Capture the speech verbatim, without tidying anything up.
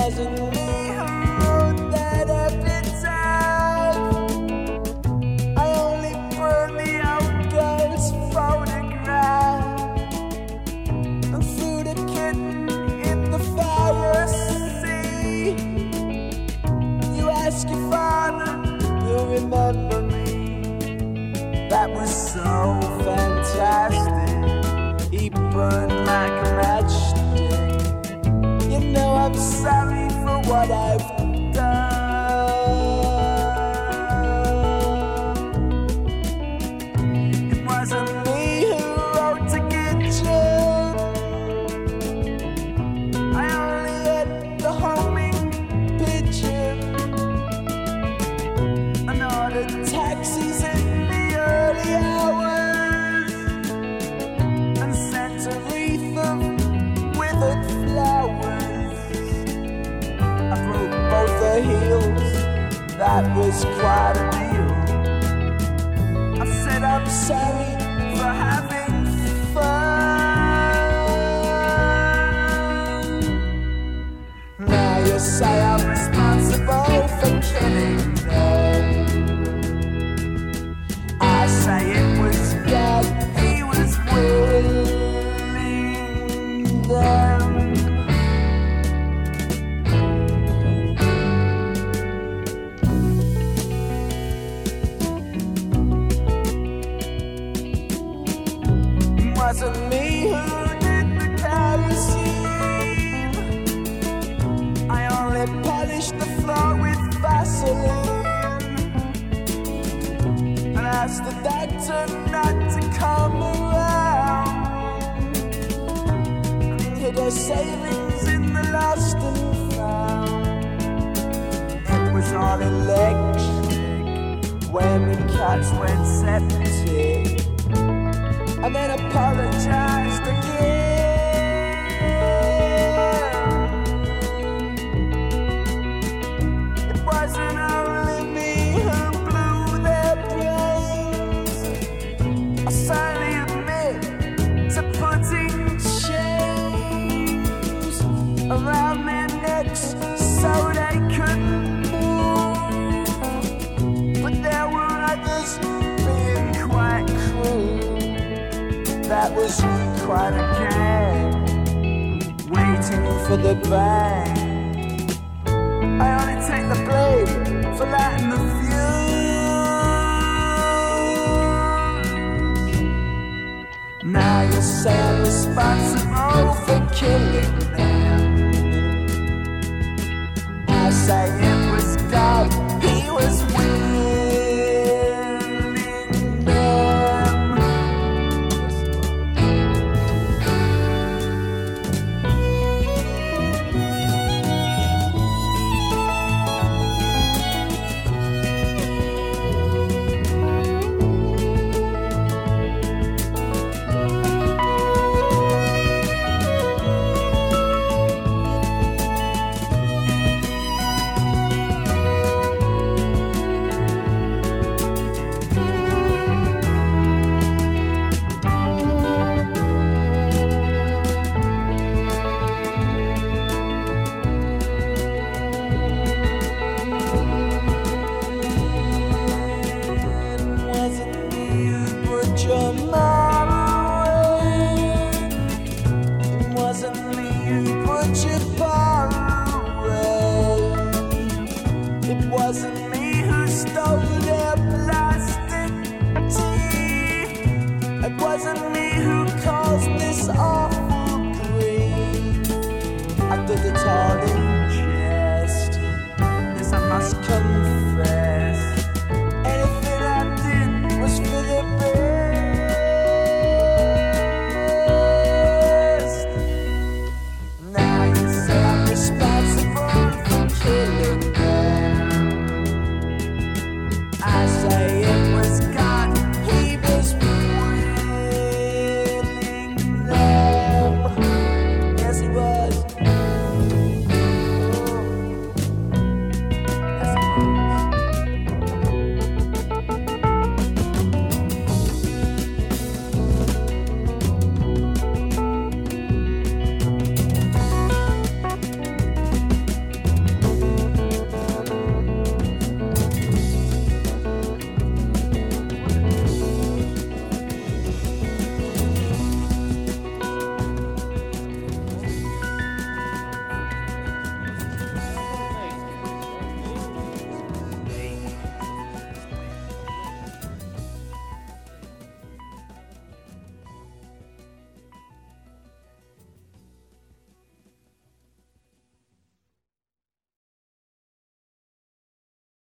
wasn't me who wrote that epitaph. I only burned the old girl's photograph and threw the kitten in the fire sea. You ask your father, he'll remember me. That was so fantastic. He burned like a matchstick. You know I'm sorry for what I've done. It wasn't me who wrote to get you. I only had the homing pigeon and all the taxis in the early hours and sent a wreath of withered flowers. I broke both her heels, that was quite a deal. I said I'm sorry for having fun. Now you say I'm responsible for killing them. I say it was God, he was willing them. It wasn't me who did the kerosene. I only polished the floor with Vaseline and asked the doctor not to come around and hid her savings in the lost and found. It was all electric when the cats went septic and then apologized again. It wasn't only me who blew their brains. I sadly admit to putting chains around their necks so they couldn't move. But there were others being quite cruel. That was quite a gang, waiting for the bang. I only take the blame for lighting the fuse. Now you say I'm responsible for killing them. I say